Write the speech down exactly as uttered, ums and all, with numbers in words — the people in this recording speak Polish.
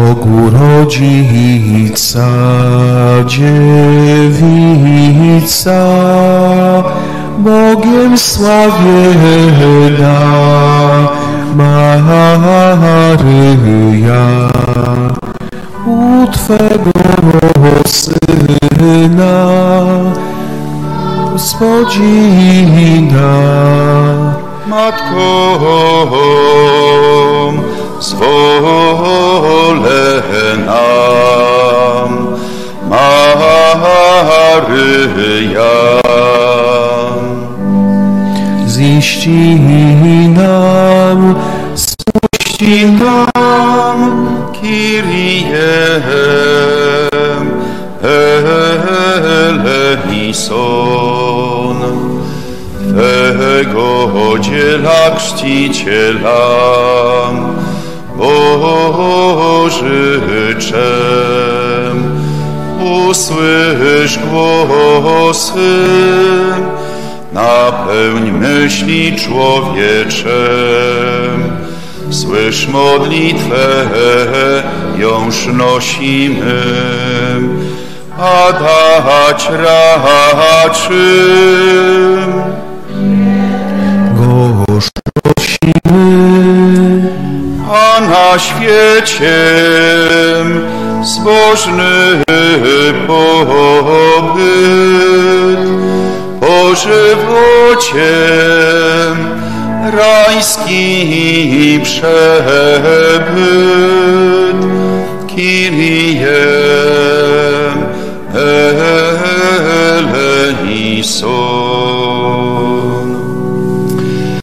Bogu rodzica, dziewica, Bogiem sławiena Maryja, u Twego Syna, Gospodzina, Matką zwolę nam, Maryja. Ziści nam, spuści nam, Kyrie eleison, Twego dziela chrzciciela, Bożyczem, usłysz głosy, napełń myśli człowieczem. Słysz modlitwę, jąż nosimy, a dać raczym. Goż prosimy, A na świecie zbożny pobyt, po żywocie rajski przebyt. Kyrie eleison.